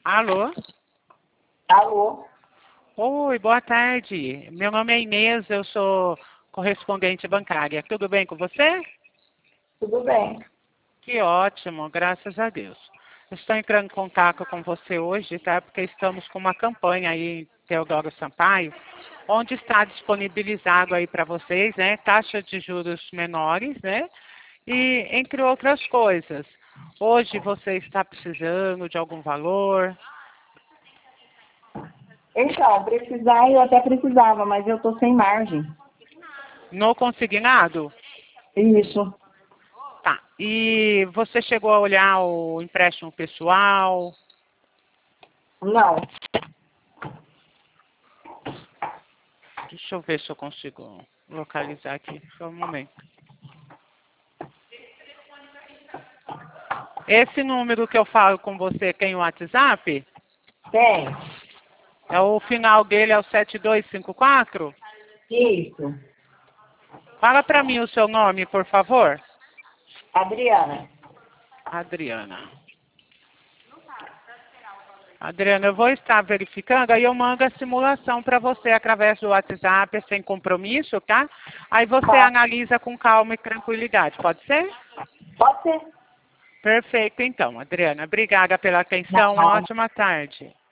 Alô? Alô? Oi, boa tarde. Meu nome é Inês, eu sou correspondente bancária. Tudo bem com você? Tudo bem. Que ótimo, graças a Deus. Estou entrando em contato com você hoje, tá? Porque estamos com uma campanha aí em Teodoro Sampaio, onde está disponibilizado aí para vocês, né? Taxa de juros menores, né? E entre outras coisas. Hoje você está precisando de algum valor? Então, precisar eu até precisava, mas eu tô sem margem. No consignado? Isso. Tá. E você chegou a olhar o empréstimo pessoal? Não. Deixa eu ver se eu consigo localizar aqui. Só um momento. Esse número que eu falo com você tem o WhatsApp? Tem. É o final dele é o 7254? Isso. Fala para mim o seu nome, por favor. Adriana. Adriana. Adriana, eu vou estar verificando, aí eu mando a simulação para você através do WhatsApp, sem compromisso, tá? Aí você Tá. analisa com calma e tranquilidade, pode ser? Pode ser. Perfeito, então, Adriana. Obrigada pela atenção, uma Não. ótima tarde.